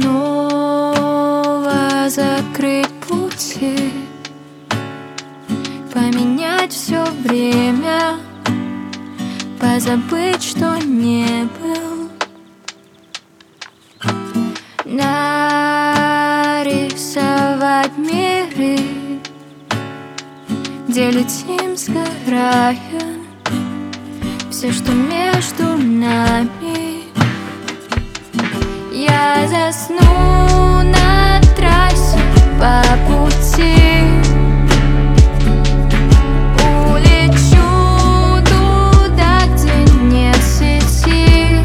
снова закрыть пути, поменять все время, позабыть, что не был, нарисовать миры, где летим сгорая, все, что между нами. Я засну на трассе по пути, улечу туда, где нет сети.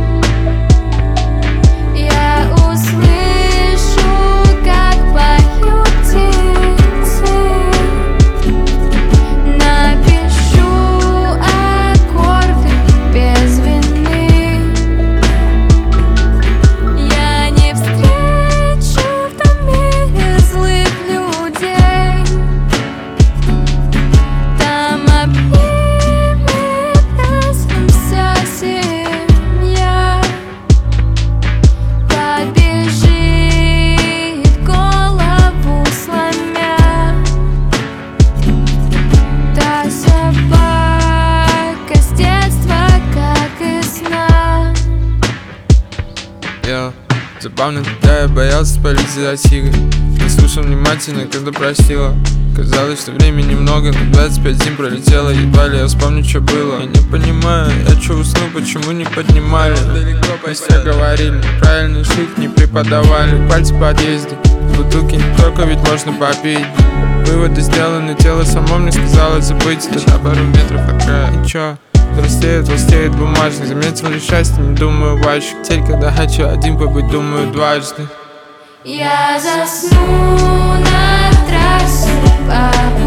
Я услышу, как поют птицы, напишу аккорды без вины. Я не встречу в том мире злых людей, там обнимет нас вся семья, побежит голову сломя. Та собака с детства, как и сна. Забавно, когда я боялся спалить за сигой, не слушал внимательно, когда просила. Казалось, что времени много, но 25 зим пролетело, едва ли я вспомню, что было. Я не понимаю, я чё усну, почему не поднимали? Мы все говорили, правильные шутки не преподавали. Пальцы в подъезде, бутылки не только, ведь можно попить. Выводы сделаны, тело само мне сказало забыть. Это пару метров от края. И чё? Толстеет бумажник. Заметил ли счастье, не думаю больше. Теперь, когда хочу один побыть, думаю дважды. Я засну на трассе по